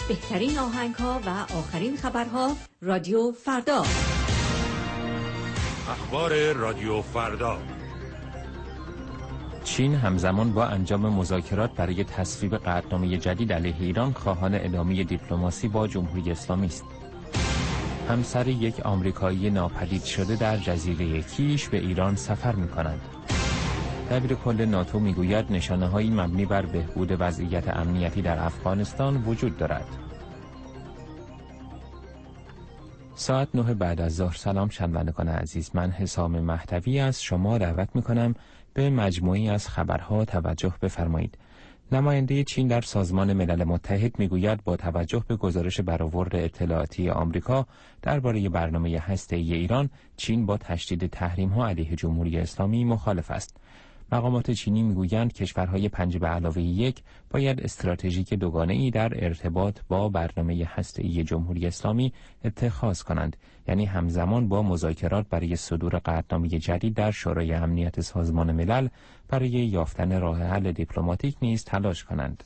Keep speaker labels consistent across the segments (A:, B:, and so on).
A: بهترین آهنگ‌ها و آخرین خبرها. رادیو فردا.
B: اخبار رادیو فردا.
C: چین همزمان با انجام مذاکرات برای تصویب قطعنامه جدید علیه ایران خواهان ادامه دیپلماسی با جمهوری اسلامی است. همسر یک آمریکایی ناپدید شده در جزیره کیش به ایران سفر می‌کنند. دبیر کل ناتو میگوید نشانه‌هایی مبنی بر بهبود وضعیت امنیتی در افغانستان وجود دارد. ساعت 9 بعد از ظهر. سلام شنوندگان عزیز، من حسام مهدوی از شما دعوت می‌کنم به مجموعی از خبرها توجه بفرمایید. نماینده چین در سازمان ملل متحد میگوید با توجه به گزارش برآورد اطلاعاتی آمریکا درباره برنامه هسته‌ای ایران، چین با تشدید تحریم‌ها علیه جمهوری اسلامی مخالف است. مقامات چینی میگویند کشورهای 5+1 باید استراتژیک دوگانه‌ای در ارتباط با برنامه هسته‌ای جمهوری اسلامی اتخاذ کنند، یعنی همزمان با مذاکرات برای صدور قطعنامه جدید در شورای امنیت سازمان ملل برای یافتن راه حل دیپلماتیک نیز تلاش کنند.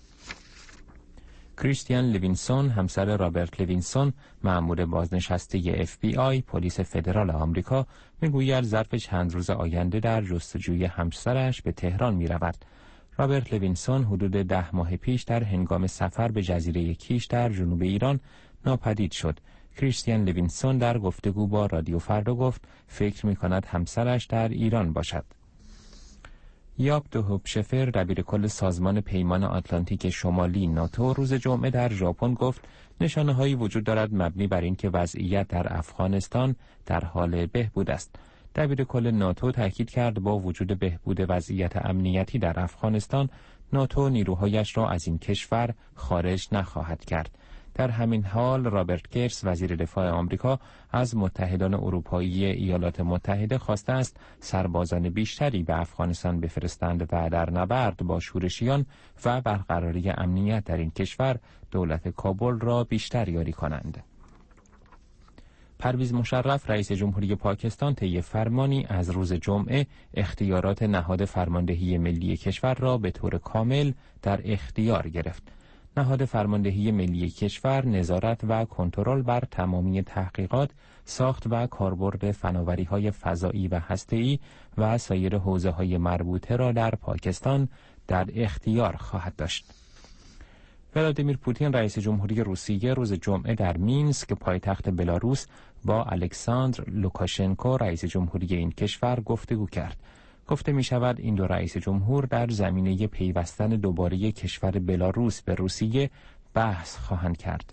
C: کریستیان لوینسون، همسر رابرت لوینسون، مأمور بازنشسته FBI پلیس فدرال آمریکا، میگوید ظرف چند روز آینده در جستجوی همسرش به تهران می‌رود. رابرت لوینسون حدود 10 ماه پیش در هنگام سفر به جزیره کیش در جنوب ایران ناپدید شد. کریستیان لوینسون در گفتگو با رادیو فردا گفت فکر می‌کند همسرش در ایران باشد. یاب دوهوبشفر، دبیر کل سازمان پیمان آتلانتیک شمالی ناتو، روز جمعه در ژاپن گفت نشانه‌هایی وجود دارد مبنی بر اینکه وضعیت در افغانستان در حال بهبود است. دبیر کل ناتو تاکید کرد با وجود بهبود وضعیت امنیتی در افغانستان، ناتو نیروهایش را از این کشور خارج نخواهد کرد. در همین حال رابرت گرس، وزیر دفاع آمریکا، از متحدان اروپایی ایالات متحده خواسته است سربازان بیشتری به افغانستان بفرستند و در نبرد با شورشیان و برقراری امنیت در این کشور دولت کابل را بیشتر یاری کنند. پرویز مشرف، رئیس جمهوری پاکستان، طی فرمانی از روز جمعه اختیارات نهاد فرماندهی ملی کشور را به طور کامل در اختیار گرفت. نهاد فرماندهی ملی کشور نظارت و کنترل بر تمامی تحقیقات، ساخت و کاربرد فناوری‌های فضایی و هسته‌ای و سایر حوزه‌های مربوطه را در پاکستان در اختیار خواهد داشت. ولادیمیر پوتین، رئیس جمهوری روسیه، روز جمعه در مینسک، پایتخت بلاروس، با الکساندر لوکاشنکو، رئیس جمهوری این کشور گفتگو کرد. گفته می شود این دو رئیس جمهور در زمینه پیوستن دوباره کشور بلاروس به روسیه بحث خواهند کرد.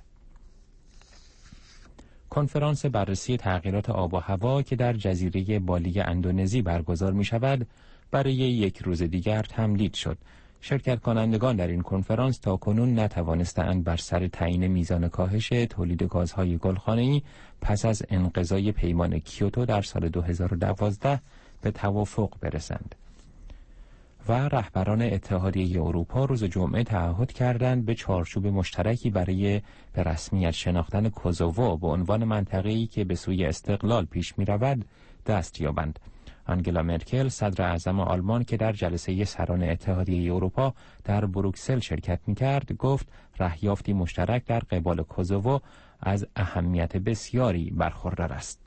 C: کنفرانس بررسی تغییرات آب و هوا که در جزیره بالی اندونزی برگزار می شود برای یک روز دیگر تمدید شد. شرکت کنندگان در این کنفرانس تاکنون نتوانستند بر سر تعیین میزان کاهش تولید گازهای گلخانه‌ای پس از انقضای پیمان کیوتو در سال 2012 به توافق برسند. و رهبران اتحادیه اروپا روز جمعه تعهد کردند به چارچوب مشترکی برای به رسمیت شناختن کوزوو به عنوان منطقه‌ای که به سوی استقلال پیش می‌رود دست یابند. آنگلا مرکل، صدر اعظم آلمان، که در جلسه سران اتحادیه اروپا در بروکسل شرکت می‌کرد، گفت رهیافتی مشترک در قبال کوزوو از اهمیت بسیاری برخوردار است.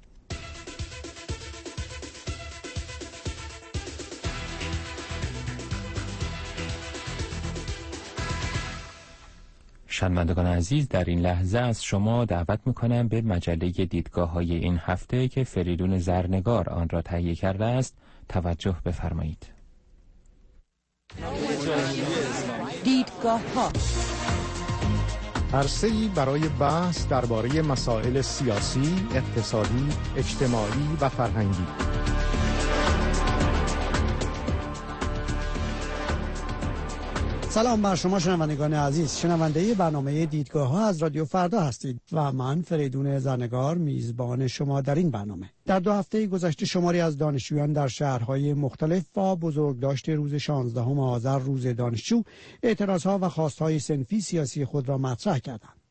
C: شنوندگان عزیز، در این لحظه از شما دعوت میکنم به مجله دیدگاه‌های این هفته که فریدون زرنگار آن را تهیه کرده است توجه بفرمایید.
A: دیدگاه‌ها،
D: عرصه‌ای برای بحث درباره مسائل سیاسی، اقتصادی، اجتماعی و فرهنگی.
E: سلام بر شما شنوندگان عزیز، شنونده برنامه دیدگاه‌ها از رادیو فردا هستید و من فریدون زرنگار میزبان شما در این برنامه. در 2 هفته گذشته شماری از دانشجویان در شهرهای مختلف با بزرگداشت روز 16 آذر روز دانشجو اعتراضها و خواستهای صنفی سیاسی خود را مطرح کردند.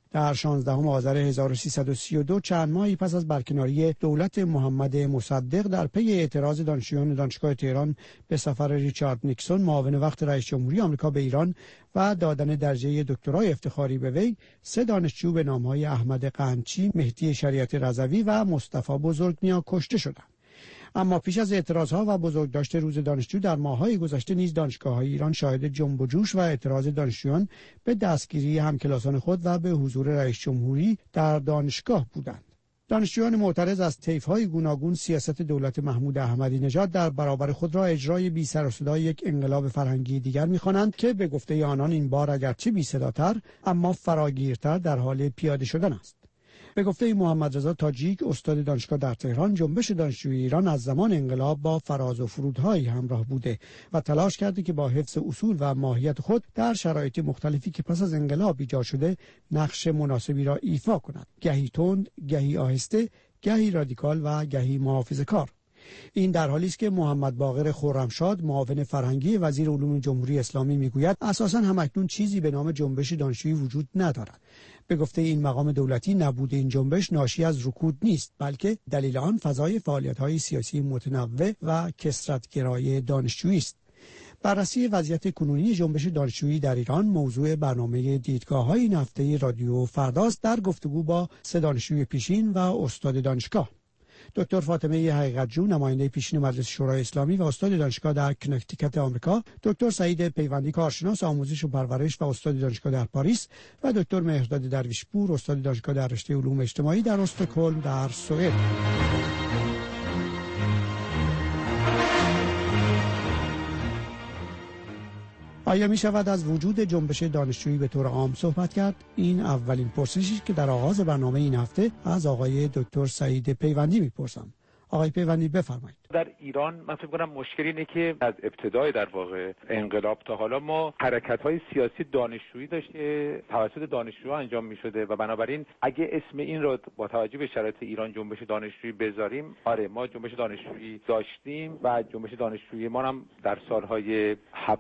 E: در 16 آذر 1332 چند ماهی پس از برکناری دولت محمد مصدق در پی اعتراض دانشجویان دانشگاه تهران به سفر ریچارد نیکسون معاون وقت رئیس جمهوری آمریکا به ایران و دادن درجه دکترای افتخاری به وی، 3 دانشجو به نام‌های احمد قنچی، مهدی شریعت رضوی و مصطفی بزرگنیا کشته شدند. اما پیش از اعتراضها و بزرگداشت روز دانشجو در ماه‌های گذشته نیز دانشگاه‌های ایران شاهد جنب و جوش و اعتراض دانشجویان به دستگیری همکلاسان خود و به حضور رئیس جمهوری در دانشگاه بودند. دانشجویان معترض از طیف‌های گوناگون سیاست دولت محمود احمدی نژاد در برابر خود را اجرای بی سر و صدای یک انقلاب فرهنگی دیگر می‌خوانند که به گفته آنان این بار اگرچه بی صداتر اما فراگیرتر در حال پیاده شدن است. به گفته محمد رضا تاجیک، استاد دانشگاه در تهران، جنبش دانشجویی ایران از زمان انقلاب با فراز و فرودهایی همراه بوده و تلاش کرده که با حفظ اصول و ماهیت خود در شرایط مختلفی که پس از انقلاب ایجاد شده نقش مناسبی را ایفا کند، گهی تند، گهی آهسته، گهی رادیکال و گهی محافظه‌کار. این در حالی است که محمد باقر خرمشاد، معاون فرهنگی وزیر علوم جمهوری اسلامی، میگوید اساساً همکنون چیزی به نام جنبش دانشجویی وجود ندارد. به گفته این مقام دولتی، نبود این جنبش ناشی از رکود نیست، بلکه دلیل آن فضای فعالیت‌های سیاسی متنوع و کثرت‌گرای دانشجویی است. بررسی وضعیت کنونی جنبش دانشجویی در ایران موضوع برنامه دیدگاه‌های این هفته رادیو فرداست، در گفتگو با 3 دانشجوی پیشین و استاد دانشگاه. دکتر فاطمه حقیقت‌جو، نماینده پیشین مجلس شورای اسلامی و استاد دانشگاه در کنکتیکت آمریکا، دکتر سعید پیوندی، کارشناس آموزش و پرورش و استاد دانشگاه در پاریس و دکتر مهرداد درویشپور، استاد دانشگاه در رشته علوم اجتماعی در استکهلم در سوئد. آیا می شود از وجود جنبش دانشجویی به طور عام صحبت کرد؟ این اولین پرسشی که در آغاز برنامه این هفته از آقای دکتر سعید پیوندی میپرسم. آقای پیوندی بفرمایید.
F: در ایران من فکر کنم مشکل اینه که از ابتدای در واقع انقلاب تا حالا ما حرکت‌های سیاسی دانشجویی داشت که توسط دانشجوها انجام می‌شده و بنابراین اگه اسم این رو با توجه به شرایط ایران جنبش دانشجویی بذاریم، آره ما جنبش دانشجویی داشتیم و جنبش دانشجویی ما هم در سالهای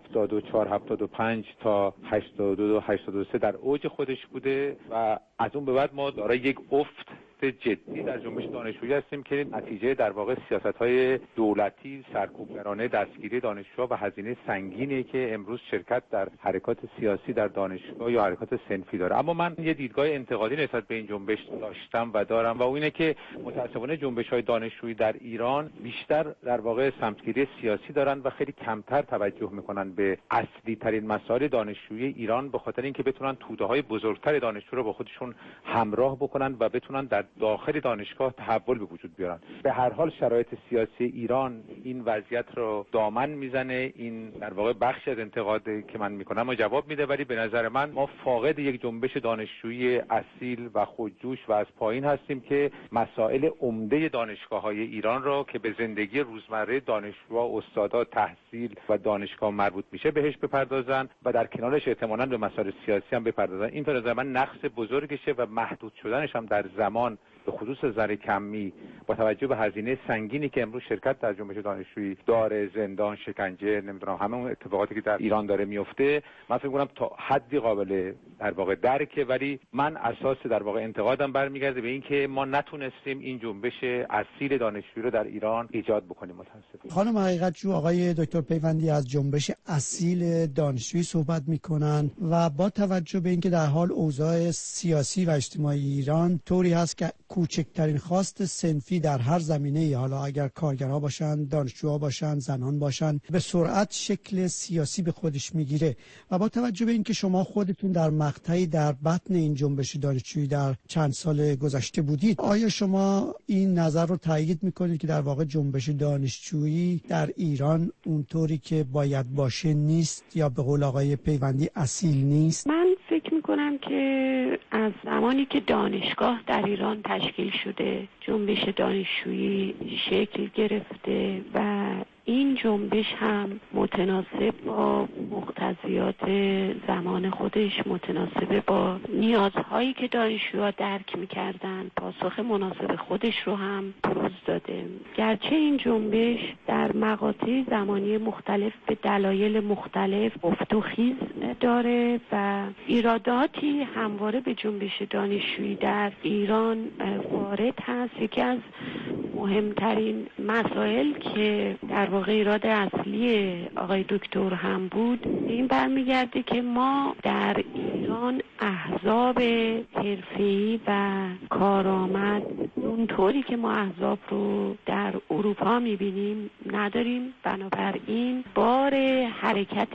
F: 74 75 تا 82 83 در اوج خودش بوده و از اون به بعد ما دارای یک افت جدی در جنبش دانشجویی هستیم که نتیجه در واقع سیاست‌های دولتی سرکوبگرانه دستگیری دانشجوها و هزینه سنگینی که امروز شرکت در حرکات سیاسی در دانشگاه یا حرکات صنفی داره. اما من یه دیدگاه انتقادی نسبت به این جنبش داشتم و دارم و اون اینه که متأسفانه جنبش‌های دانشجویی در ایران بیشتر در واقع سمتگیری سیاسی دارن و خیلی کمتر توجه میکنن به اصلی ترین مسائل دانشجویی ایران، به خاطر اینکه بتونن توده‌های بزرگتر دانشجو رو با خودشون همراه بکنن و بتونن در داخل دانشگاه تحول به وجود بیارن. به هر حال شرایط سیاسی ایران این وضعیت رو دامن میزنه، این در واقع بخشی از انتقادی که من میکنم و جواب میده، ولی به نظر من ما فاقد یک جنبش دانشجویی اصیل و خودجوش و از پایین هستیم که مسائل عمده دانشگاه‌های ایران رو که به زندگی روزمره دانشجوها، استادا، تحصیل و دانشگاه مربوط میشه بهش بپردازن و در کنارش احتمالاً به مسائل سیاسی هم بپردازن. این به نظر من نقص بزرگشه و محدود شدنش هم در زمان به خصوص ذره کمی با توجه به هزینه سنگینی که امروز شرکت در جنبش دانشجویی داره، زندان، شکنجه، نمیدونم همه اون اتفاقاتی که در ایران داره میفته، من فکر کنم تا حدی قابل در واقع درکه، ولی من اساس در واقع انتقادم برمیگرده به این که ما نتونستیم این جنبش اصیل دانشجویی رو در ایران ایجاد بکنیم. متاسفم.
E: خانم حقیقت‌جو، آقای دکتر پیوندی از جنبش اصیل دانشجویی صحبت میکنن و با توجه به اینکه در حال اوضاع سیاسی و اجتماعی ایران طوری هست که کوچکترین خواست صنفی در هر زمینه‌ای، حالا اگر کارگرها باشن، دانشجوها باشن، زنان باشن، به سرعت شکل سیاسی به خودش میگیره و با توجه به اینکه شما خودتون در مقطعی در بطن این جنبش دانشجویی در چند سال گذشته بودید، آیا شما این نظر رو تایید میکنید که در واقع جنبش دانشجویی در ایران اونطوری که باید باشه نیست، یا به قول آقای پیوندی اصیل نیست؟
G: من فکر میکنم که از زمانی که دانشگاه در ایران تشکیل شده، جنبش دانشجویی شکل گرفته و این جنبش هم متناسب با مقتضیات زمان خودش، متناسب با نیازهایی که دانشجوها درک می‌کردن، پاسخ مناسب خودش رو هم بروز داده. گرچه این جنبش در مقاطع زمانی مختلف به دلایل مختلف افت و خیز داره و ایراداتی همواره به جنبش دانشجویی در ایران وارد هست. یکی از مهمترین مسائل که در واقع ایراد اصلی آقای دکتر هم بود این برمیگرده که ما در ایران احزاب حرفه‌ای و کارآمد اونطوری که ما احزاب رو در اروپا میبینیم نداریم. بنابراین بار حرکت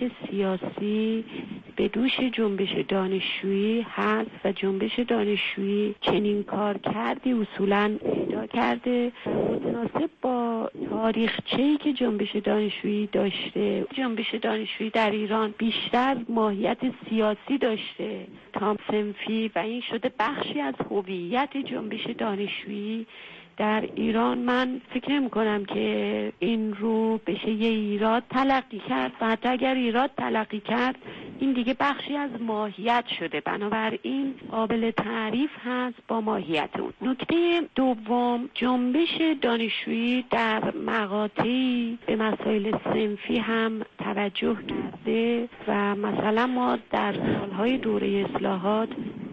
G: سیاسی به دوش جنبش دانشجویی هست و جنبش دانشجویی چنین کار کردی اصولاً پیدا کرده متناسب با تاریخچه‌ای که جنبش دانشجویی داشته. جنبش دانشجویی در ایران بیشتر ماهیت سیاسی داشته تا صنفی و این شده بخشی از هویت جنبش دانشجویی در ایران. من فکر نمی‌کنم که این رو بشه یه ایراد تلقی کرد و حتی اگر ایراد تلقی کرد این دیگه بخشی از ماهیت شده، بنابراین قابل تعریف هست با ماهیت اون. نکته دوم، جنبش دانشجویی در مقاطعی به مسائل صنفی هم توجه کرده و مثلا ما در سالهای دوره اصلاحات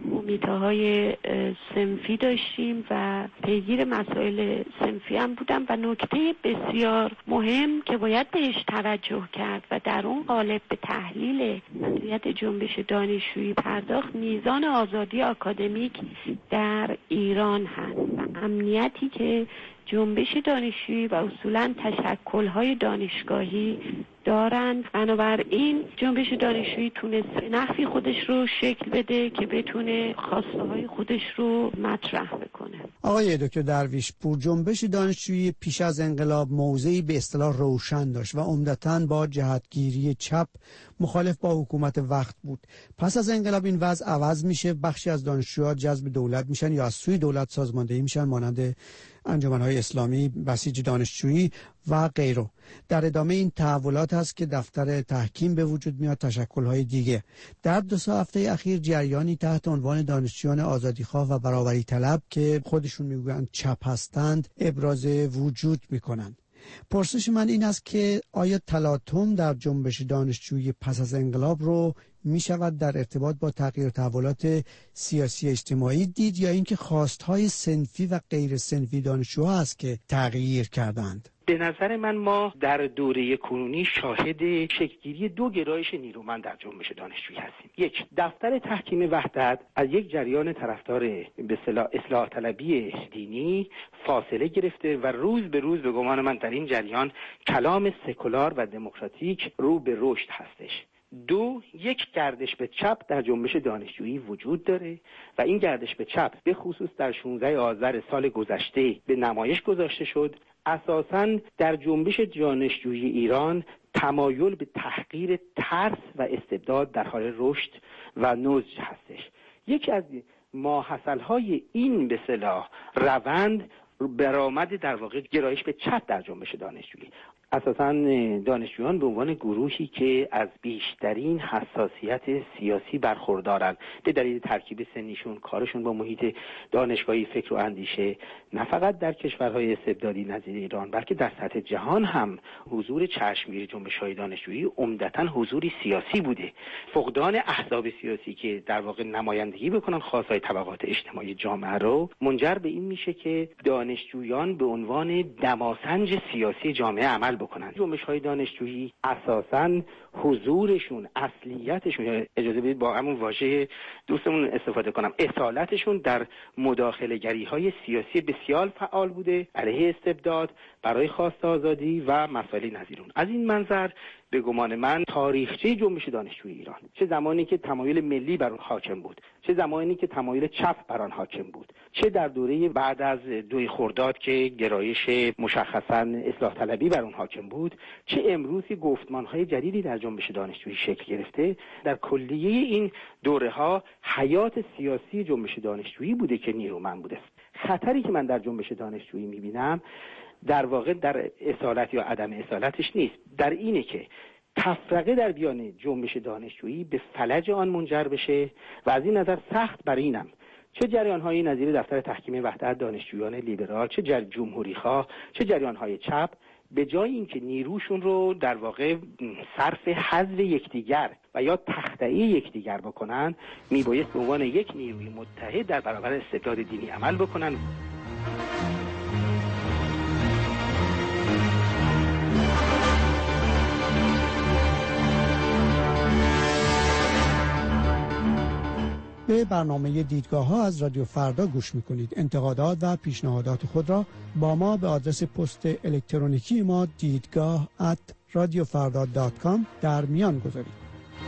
G: کمیته‌های صنفی داشتیم و پیگیر مسائل صنفی هم بودم و نکته بسیار مهم که باید بهش توجه کرد و در اون قالب به تحلیل وضعیت جنبش دانشجویی پرداخت میزان آزادی آکادمیک در ایران هست و امنیتی که جنبش دانشجویی و اصولاً تشکل‌های دانشگاهی دارند. بنابراین جنبش دانشجویی تونست نحوی خودش رو شکل بده که بتونه خواسته‌های خودش رو مطرح بکنه.
E: آقای دکتر درویش پور، جنبش دانشجویی پیش از انقلاب موضعی به اصطلاح روشن داشت و عمدتاً با جهتگیری چپ مخالف با حکومت وقت بود. پس از انقلاب این وضع عوض میشه، بخشی از دانشجوها جذب دولت میشن یا از سوی دولت سازماندهی میشن، مانند انجمن‌های اسلامی، بسیج دانشجویی و غیره. در ادامه این تحولات هست که دفتر تحکیم به وجود میاد، تشکل‌های دیگه. در 2 هفته اخیر جریانی تحت عنوان دانشجویان آزادیخواه و برابری طلب که خودشون میگویند چپ هستند ابراز وجود میکنند. پرسش من این است که آیا تلاطم در جنبش دانشجویی پس از انقلاب رو می شود در ارتباط با تغییر و تحولات سیاسی اجتماعی دید یا اینکه خواستهای صنفی و غیر صنفی دانشجوها است که تغییر کردند؟
H: به نظر من ما در دوره کنونی شاهد شکل‌گیری 2 گرایش نیرومند در جنبش دانشجویی هستیم. 1، دفتر تحکیم وحدت از یک جریان طرفدار به اصلاح طلبی دینی فاصله گرفته و روز به روز به گمان من در این جریان کلام سکولار و دموکراتیک رو به رشد هستش. 2، یک گردش به چپ در جنبش دانشجویی وجود داره و این گردش به چپ به خصوص در 16 آذر سال گذشته به نمایش گذاشته شد. اساساً در جنبش دانشجویی ایران تمایل به تحقیر ترس و استبداد در حال رشد و نضج هستش. یکی از ماحصل‌های این به اصطلاح روند برآمد در واقع گرایش به چپ در جنبش دانشجویی. اساساً دانشجویان به عنوان گروهی که از بیشترین حساسیت سیاسی برخوردارند به دلیل ترکیب سنیشون، کارشون با محیط دانشگاهی، فکر و اندیشه، نه فقط در کشورهای استبدادی نظیر ایران بلکه در سطح جهان هم حضور چشمگیر جنبش‌های دانشجویی عمدتاً حضوری سیاسی بوده. فقدان احزاب سیاسی که در واقع نمایندگی بکنن خواستهای طبقات اجتماعی جامعه رو منجر به این میشه که دانشجویان به عنوان دماسنج سیاسی جامعه عمل بکنن. جنبش‌های دانشجویی اساساً حضورشون، اصلیتشون، اجازه بدید با همون واژه دوستمون استفاده کنم، اصالتشون در مداخله‌گری‌های سیاسی بسیار فعال بوده علیه استبداد، برای خواست آزادی و مسائل نظیر اون. از این منظر به گمان من تاریخچه جنبش دانشجویی ایران، چه زمانی که تمایل ملی بر آن حاکم بود، چه زمانی که تمایل چپ بر آن حاکم بود، چه در دوره بعد از 2 خرداد که گرایش مشخصاً اصلاح طلبی بر آن حاکم بود، چه امروز که گفتمان‌های جدیدی در جنبش دانشجویی شکل گرفته، در کلیه این دوره‌ها حیات سیاسی جنبش دانشجویی بوده که نیرومند بوده. خطری که من در جنبش دانشجویی می‌بینم در واقع در اصالت یا عدم اصالتش نیست، در اینه که تفرقه در بیان جنبش دانشجویی به فلج آن منجر بشه و از این نظر سخت بر اینم چه جریان‌های نظیر دفتر تحکیم وحدت دانشجویان لیبرال، چه جمهوری‌خواه، چه جریان‌های چپ، به جای اینکه نیروشون رو در واقع صرف حذف یکدیگر و یا تخطئه یکدیگر بکنن، میبایست به عنوان یک نیروی متحد در برابر استبداد دینی عمل بکنن.
E: به برنامه دیدگاه‌ها از رادیو فردا گوش می‌کنید. انتقادات و پیشنهادات خود را با ما به آدرس پست الکترونیکی ما دیدگاه@radiofarda.com در میان گذارید.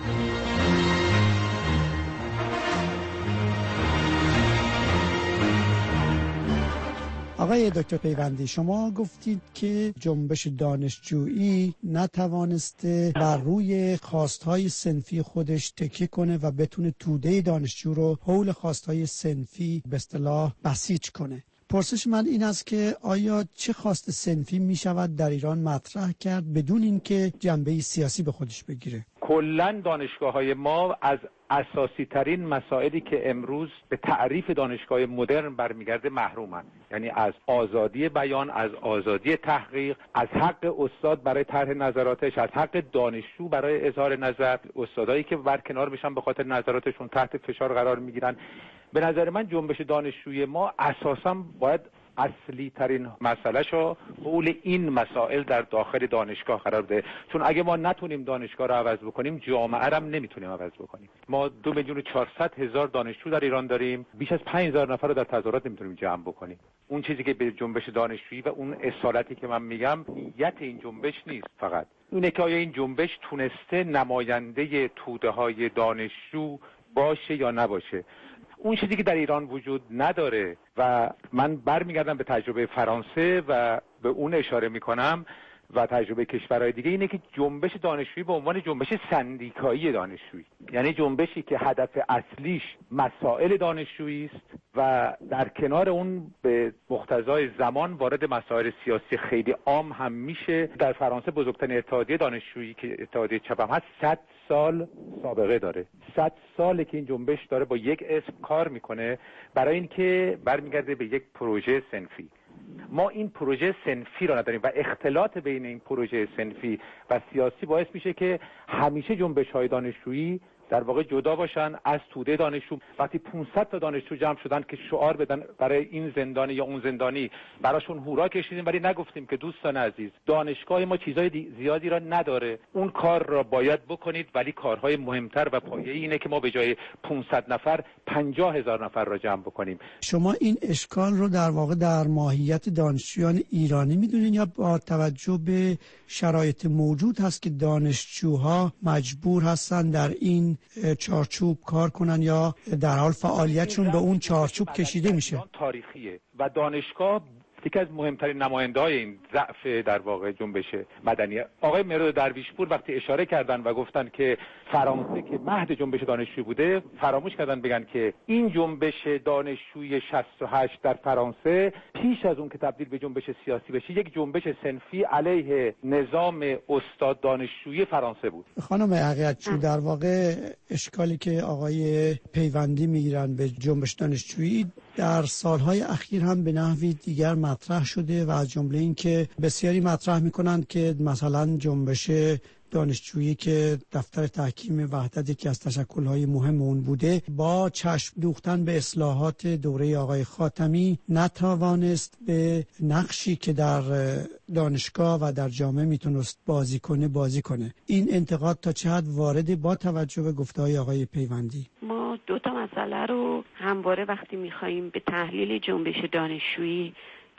E: آقای دکتر پیوندی، شما گفتید که جنبش دانشجویی نتوانسته بر روی خواستهای صنفی خودش تکیه کنه و بتونه توده دانشجو رو حول خواستهای صنفی به اصطلاح بسیج کنه. پرسش من این است که آیا چه خواست صنفی می شود در ایران مطرح کرد بدون اینکه جنبه سیاسی به خودش بگیره؟
F: کلاً دانشگاه‌های ما از اساسی ترین مسائلی که امروز به تعریف دانشگاه مدرن برمیگرده محرومند. یعنی از آزادی بیان، از آزادی تحقیق، از حق استاد برای طرح نظراتش، از حق دانشجو برای اظهار نظر. استادایی که برکنار بشن به خاطر نظراتشون تحت فشار قرار میگیرن. به نظر من جنبش دانشجوی ما اساساً باید اصلی ترین مسئله شو حول این مسائل در داخل دانشگاه قرار بده، چون اگه ما نتونیم دانشگاه رو عوض بکنیم جامعه رو هم نمیتونیم عوض بکنیم. ما 2,400,000 دانشجو در ایران داریم، بیش از 5,000 نفر رو در تظاهرات نمیتونیم جمع بکنیم. اون چیزی که به جنبش دانشجویی و اون اصالتی که من میگم نیت این جنبش نیست، فقط اینه که آیا این جنبش تونسته نماینده توده‌های دانشجو باشه یا نباشه. اون چیزی که در ایران وجود نداره و من برمیگردم به تجربه فرانسه و به اون اشاره میکنم و تجربه کشورهای دیگه، اینه که جنبش دانشجویی به عنوان جنبش سندیکایی دانشجویی، یعنی جنبشی که هدف اصلیش مسائل دانشجویی است و در کنار اون به مقتضای زمان وارد مسائل سیاسی خیلی عام هم میشه. در فرانسه بزرگترین اتحادیه دانشجویی که اتحادیه چپ هم هست 100 سال سابقه داره. 100 ساله که این جنبش داره با یک اسم کار میکنه برای اینکه برمیگرده به یک پروژه صنفی. ما این پروژه صنفی را نداریم و اختلاط بین این پروژه صنفی و سیاسی باعث میشه که همیشه جنبش‌های دانشجویی در واقع جدا باشن از توده دانشجو. وقتی 500 تا دانشجو جمع شدن که شعار بدن برای این زندانی یا اون زندانی، براشون هورا کشیدیم ولی نگفتیم که دوستان عزیز دانشگاه ما چیزای زیادی را نداره، اون کار را باید بکنید، ولی کارهای مهمتر و پایه‌ای اینه که ما به جای 500 نفر 50,000 نفر را جمع بکنیم.
E: شما این اشکال رو در واقع در ماهیت دانشجویان ایرانی میدونین یا با توجه به شرایط موجود هست که دانشجوها مجبور هستن در این چارچوب کار کنن یا در حال فعالیتشون به اون چارچوب کشیده میشه؟
F: تاریخیه و دانشگاه یکی از مهمترین نماینده‌های این ضعف در واقع جنبش مدنی. آقای مرداد درویشپور وقتی اشاره کردن و گفتن که فرانسه که مهد جنبش دانشجویی بوده، فراموش کردن بگن که این جنبش دانشجویی 68 در فرانسه پیش از اون که تبدیل به جنبش سیاسی بشه یک جنبش صنفی علیه نظام استاد دانشجویی فرانسه بود.
E: خانم حقیقت‌جو، در واقع اشکالی که آقای پیوندی میگیرن به جنبش دانشجویی در سالهای اخیر هم به نحوی دیگر مطرح شده و از جمله این که بسیاری مطرح میکنند که مثلا جنبش دانشجویی که دفتر تحکیم وحدت یکی از تشکل‌های مهم اون بوده، با چشم دوختن به اصلاحات دوره آقای خاتمی نتوانست به نقشی که در دانشگاه و در جامعه میتونست بازی کنه. این انتقاد تا چه حد وارده با توجه به گفته‌های آقای پیوندی؟
G: ما دو تا مسئله رو همواره وقتی می‌خوایم به تحلیل جنبش دانشجویی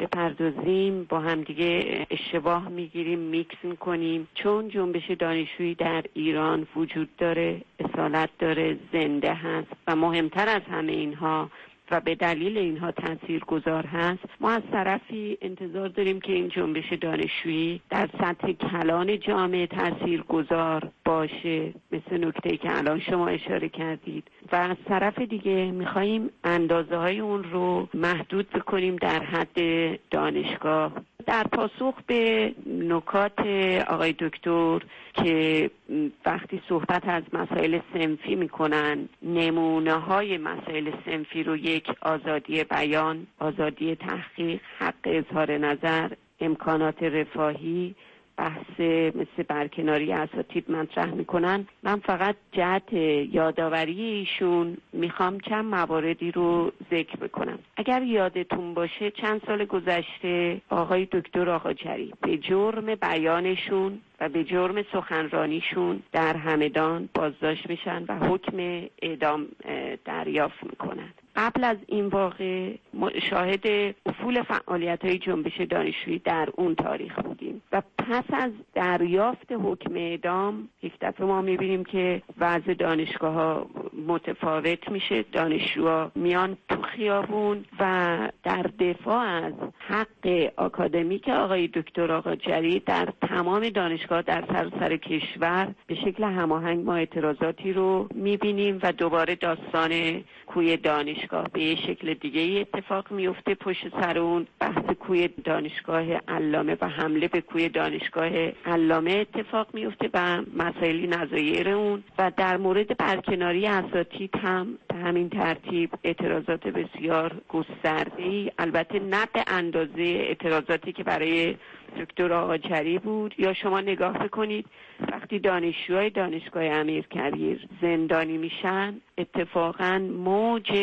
G: بپردازیم با هم دیگه اشتباه میگیریم، میکس میکنیم. چون جنبش دانشجویی در ایران وجود داره، اصالت داره، زنده هست و مهمتر از همه اینها و به دلیل اینها تاثیرگذار هست، ما از طرفی انتظار داریم که این جنبش دانشجویی در سطح کلان جامعه تاثیرگذار باشه، مثل نکته‌ای که الان شما اشاره کردید، و از طرف دیگه میخواییم اندازه‌های اون رو محدود بکنیم در حد دانشگاه در پاسخ به نکات آقای دکتر که وقتی صحبت از مسائل صنفی میکنن، نمونه های مسائل صنفی رو یک آزادی بیان، آزادی تحقیق، حق اظهار نظر، امکانات رفاهی، بحث مثل برکناری اساتید مطرح میکنن، من فقط جهت یادآوری ایشون میخوام چند مواردی رو ذکر بکنم. اگر یادتون باشه چند سال گذشته آقای دکتر آقاجری به جرم بیانشون و به جرم سخنرانیشون در همدان بازداشت میشن و حکم اعدام دریافت میکنن. قبل از این واقعه شاهد افول فعالیت‌های جنبش دانشجویی در اون تاریخ بودیم و پس از دریافت حکم اعدام یک دفعه ما می‌بینیم که وضع دانشگاه‌ها متفاوت میشه، دانشجوها میان تو خیابون و در دفاع از حق آکادمیک آقای دکتر آقاجری در تمام دانشگاه در سراسر کشور به شکل هماهنگ ما اعتراضاتی رو می‌بینیم و دوباره داستان کوی دانشگاه به یه شکل دیگه اتفاق میفته. پشت سر اون بحث کوی دانشگاه علامه و حمله به کوی دانشگاه علامه اتفاق میفته و مسائلی نظایر اون و در مورد برکناری اساتید هم به همین ترتیب اعتراضات بسیار گسترده‌ای، البته نه به اندازه اعتراضاتی که برای دکتر آقاجری بود. یا شما نگاه بکنید وقتی دانشجوهای دانشگاه امیرکبیر زندانی میشن، اتفاقاً موج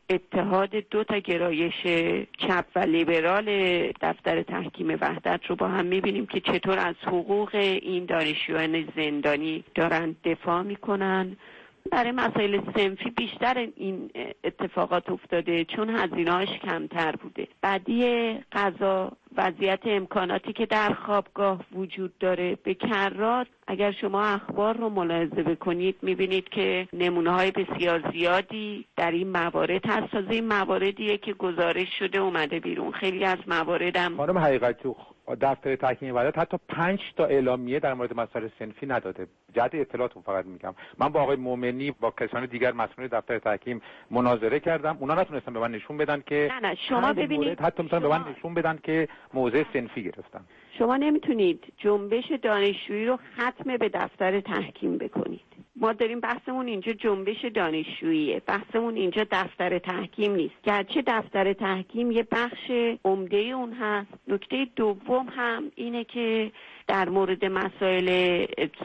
G: اتحاد دو تا گرایش چپ و لیبرال دفتر تحکیم وحدت رو با هم میبینیم که چطور از حقوق این دانشجویان زندانی دارن دفاع میکنن. برای مسائل صنفی بیشتر این اتفاقات افتاده چون هزینه‌اش کمتر بوده. بعدی قضا وضعیت امکاناتی که در خوابگاه وجود داره به کرات، اگر شما اخبار رو ملاحظه بکنید میبینید که نمونه‌های بسیار زیادی در این موارد هست. تازه این مواردیه که گزارش شده اومده بیرون. خیلی از مواردم
F: خانم حقیقت تو دفتر تحکیم وحدت حتی 5 تا اعلامیه در مورد مسائل صنفی نداده. جهت اطلاعاتون فقط میگم، من با آقای مومنی با کسان دیگر مسئول دفتر تحکیم مناظره کردم، اونا نتونستن به من نشون بدن که
G: نه شما ببینید،
F: حتی میتونن به من نشون بدن که موضع صنفی گرفتن.
G: شما نمیتونید جنبش دانشجویی رو ختم به دفتر تحکیم بکنید. ما داریم بحثمون اینجا جنبش دانشجوییه، بحثمون اینجا دفتر تحکیم نیست. گرچه دفتر تحکیم یه بخش عمده اون هست. نکته دوم هم اینه که در مورد مسائل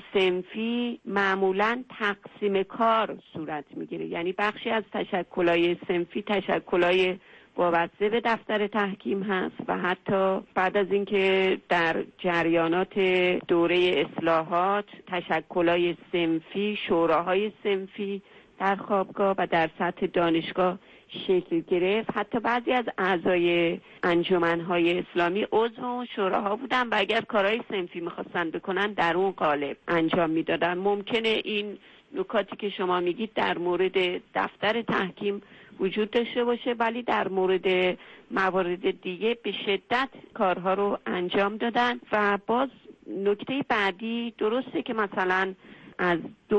G: صنفی معمولاً تقسیم کار صورت میگیره، یعنی بخشی از تشکل‌های صنفی تشکل‌های وابسته به دفتر تحکیم هست و حتی بعد از اینکه در جریانات دوره اصلاحات تشکل‌های صنفی، شوراهای صنفی در خوابگاه و در سطح دانشگاه شکل گرفت، حتی بعضی از اعضای انجمن‌های اسلامی عضو اون شوراها بودن و اگر کارهای صنفی می‌خواستن بکنن در اون قالب انجام میدادن. ممکنه این نکاتی که شما میگید در مورد دفتر تحکیم وجود داشته باشه، ولی در مورد موارد دیگه به شدت کارها رو انجام دادن. و باز نکته بعدی درسته که مثلا از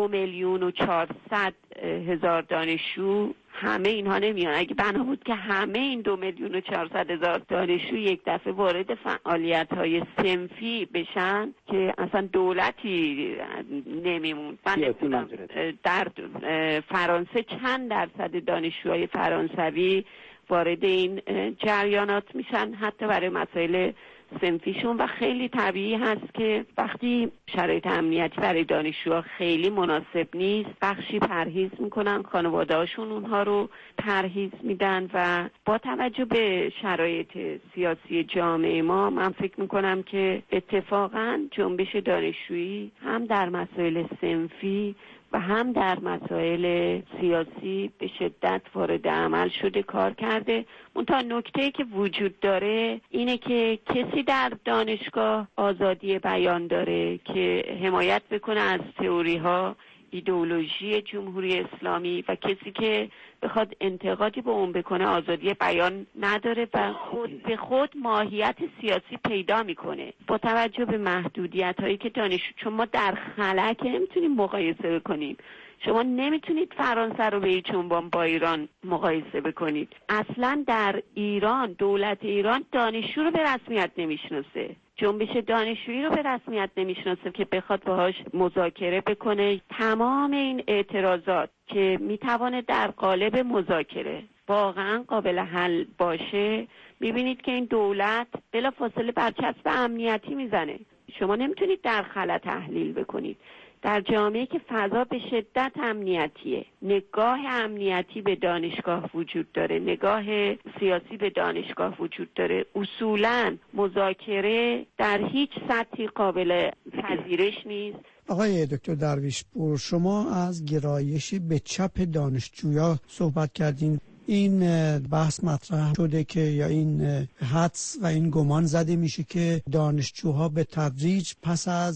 G: 2,400,000 دانشجو همه اینها نمیان. اگه بنا بود که همه این 2,400,000 دانشجو یک دفعه وارد فعالیت‌های صنفی بشن که اصلا دولتی نمیمون. در فرانسه چند درصد دانشجوهای فرانسوی وارد این جریانات میشن حتی برای مسائل صنفیشون و خیلی طبیعی هست که وقتی شرایط امنیتی برای دانشجوها خیلی مناسب نیست بخشی پرهیز میکنن، خانواده‌هاشون اونها رو پرهیز میدن و با توجه به شرایط سیاسی جامعه ما من فکر میکنم که اتفاقاً جنبش دانشجویی هم در مسائل صنفی و هم در مسائل سیاسی به شدت وارد عمل شده، کار کرده. منتها نکته‌ای که وجود داره اینه که کسی در دانشگاه آزادی بیان داره که حمایت بکنه از تئوری‌ها ایدئولوژی جمهوری اسلامی و کسی که بخواد انتقادی به اون بکنه آزادی بیان نداره و خود به خود ماهیت سیاسی پیدا میکنه با توجه به محدودیت هایی که دانشجو، چون ما در خلا که نمیتونیم مقایسه بکنیم. شما نمیتونید فرانسه رو به هیچ عنوان با ایران مقایسه بکنید. اصلا در ایران دولت ایران دانشجو رو به رسمیت نمیشناسه، جنبش دانشجویی رو به رسمیت نمیشناسه که بخواد باهاش مذاکره بکنه. تمام این اعتراضات که میتوانه در قالب مذاکره واقعا قابل حل باشه، میبینید که این دولت بلافاصله برچسب امنیتی میزنه. شما نمیتونید در خلا تحلیل بکنید. در جامعه که فضا به شدت امنیتیه، نگاه امنیتی به دانشگاه وجود داره، نگاه سیاسی به دانشگاه وجود داره، اصولاً مذاکره در هیچ سطحی قابل پذیرش نیست.
E: آقای دکتر درویش پور، شما از گرایش به چپ دانشجویا صحبت کردین. این بحث مطرح شده که یا این حدس و این گمان زده میشه که دانشجوها به تدریج پس از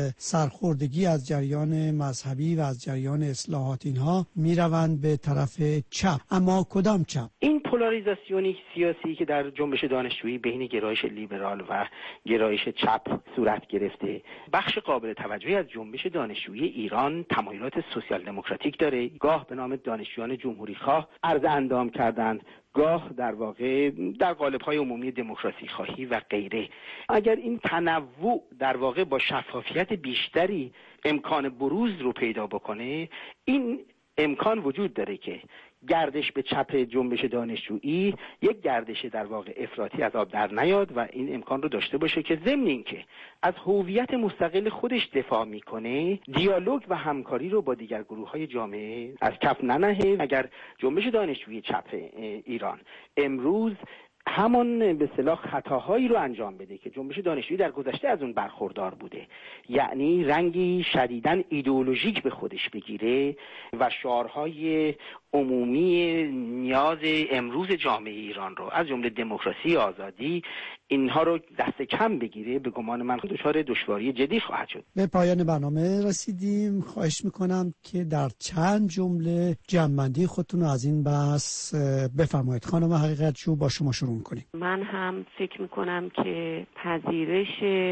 E: سرخوردگی از جریان مذهبی و از جریان اصلاحات اینها میروند به طرف چپ. اما کدام چپ؟
H: این پولاریزاسیونی سیاسی که در جنبش دانشجویی بین گرایش لیبرال و گرایش چپ صورت گرفته، بخش قابل توجهی از جنبش دانشجویی ایران تمایلات سوسیال دموکراتیک داره. گاه به نام دانشجویان جمهوری خواه عرض اندام کردند، گاه در واقع در قالب‌های عمومی دموکراسی خواهی و غیره. اگر این تنوع در واقع با شفافیت بیشتری امکان بروز رو پیدا بکنه، این امکان وجود داره که گردش به چپ جنبش دانشجویی یک گردش در واقع افراطی از آب در نیاد و این امکان رو داشته باشه که ضمن اینکه از هویت مستقل خودش دفاع میکنه، دیالوگ و همکاری رو با دیگر گروه‌های جامعه از کف ننهه. اگر جنبش دانشجویی چپ ایران امروز همان به اصطلاح خطاهایی رو انجام بده که جنبش دانشجویی در گذشته از اون برخوردار بوده، یعنی رنگی شدیداً ایدئولوژیک به خودش بگیره و شعارهای عمومی نیاز امروز جامعه ایران رو از جمله دموکراسی، آزادی، اینها رو دست کم بگیره، به گمان من دچار دشواری جدی خواهد شد.
E: به پایان برنامه رسیدیم. خواهش میکنم که در چند جمله جمع‌بندی خودتون از این بحث بفرمایید. خانم حقیقتجو، با شما شروع کنیم.
G: من هم فکر میکنم که پذیرش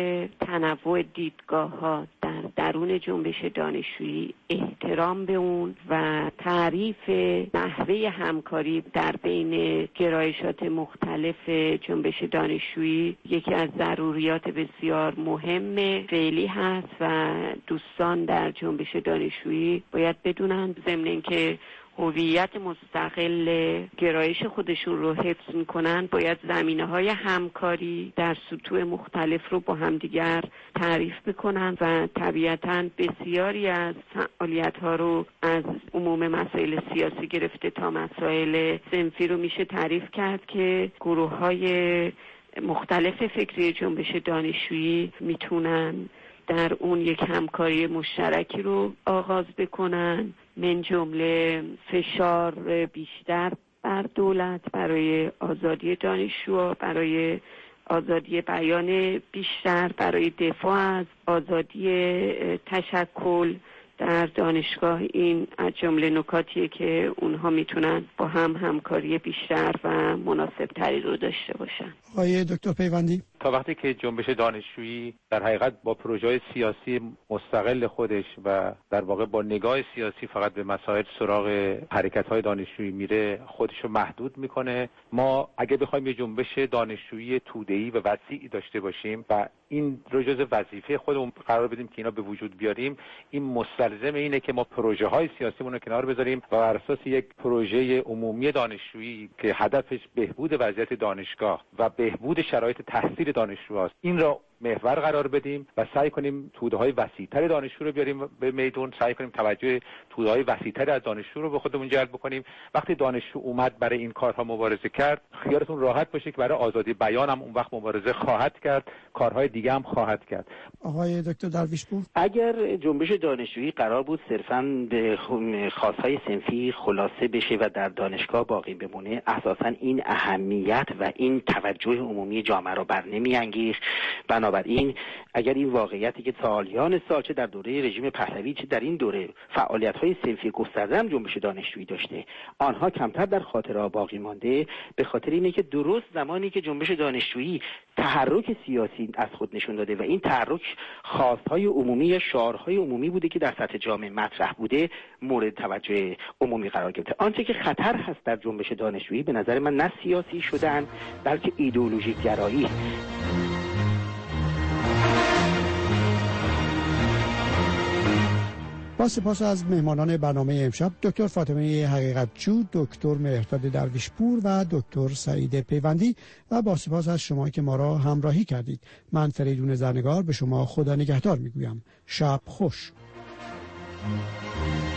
G: تنوع دیدگاه‌ها در درون جنبش دانشجویی، احترام به اون و تعریف نحوه همکاری در بین گرایشات مختلف جنبش دانشجویی یکی از ضروریات بسیار مهم فعلی هست و دوستان در جنبش دانشجویی باید بدونن ضمن اینکه هویت مستقل گرایش خودشون رو حفظ میکنن، باید زمینه‌های همکاری در سطوح مختلف رو با همدیگر تعریف بکنن و طبیعتاً بسیاری از فعالیت‌ها رو از عموم مسائل سیاسی گرفته تا مسائل صنفی رو میشه تعریف کرد که گروه‌های مختلف فکری جنبش دانشجویی میتونن در اون یک همکاری مشترکی رو آغاز بکنن، من جمله فشار بیشتر بر دولت برای آزادی دانشجو، برای آزادی بیان بیشتر، برای دفاع از آزادی تشکل در دانشگاه. این از جمله نکاتیه که اونها میتونن با هم همکاری بیشتر و مناسب تری رو داشته باشن.
E: آقای دکتر پیوندی،
F: تا وقتی که جنبش دانشجویی در حقیقت با پروژه‌های سیاسی مستقل خودش و در واقع با نگاه سیاسی فقط به مسائل سراغ حرکت‌های دانشجویی میره، خودش رو محدود میکنه. ما اگه بخوایم یه جنبش دانشجویی توده‌ای و وسیعی داشته باشیم و این رو جزء وظیفه خودمون قرار بدیم که اینا به وجود بیاریم، این مستلزم اینه که ما پروژه‌های سیاسیمون رو کنار بذاریم و بر اساس یک پروژه عمومی دانشجویی که هدفش بهبود وضعیت دانشگاه و بهبود شرایط تحصیل دانشجوهاست، این را محور قرار بدیم و سعی کنیم توده‌های وسیع‌تر دانشجو رو بیاریم به میدون، سعی کنیم توجه توده‌های وسیع‌تر از دانشجو رو به خودمون جلب بکنیم. وقتی دانشجو اومد برای این کارها مبارزه کرد، خیالتون راحت باشه که برای آزادی بیان هم اون وقت مبارزه خواهد کرد، کارهای دیگه هم خواهد کرد.
E: آقای دکتر درویش پور،
H: اگر جنبش دانشجویی قرار بود صرفاً به خواست‌های صنفی خلاصه بشه و در دانشگاه باقی بمونه، اساساً این اهمیت و این توجه عمومی جامعه رو بر نمی‌انگیخت. بنابراین اگر این واقعیتی که سالیان سال چه در دوره رژیم پهلوی چه در این دوره فعالیت‌های صنفی گسترده هم جنبش دانشجویی داشته، آنها کمتر در خاطره باقی مانده، به خاطر اینه که درست زمانی که جنبش دانشجویی تحرک سیاسی از خود نشون داده و این تحرک خواست‌های عمومی یا شعارهای عمومی بوده که در سطح جامعه مطرح بوده، مورد توجه عمومی قرار گرفته. آنچه که خطر هست در جنبش دانشجویی به نظر من نه سیاسی شدن بلکه ایدئولوژیک گرایی.
E: با سپاس از مهمانان برنامه امشب دکتر فاطمه حقیقتجو، دکتر مهرداد درویشپور و دکتر سعید پیوندی و با سپاس از شما که ما را همراهی کردید. من فریدون زرنگار به شما خدا نگهدار میگویم. شب خوش.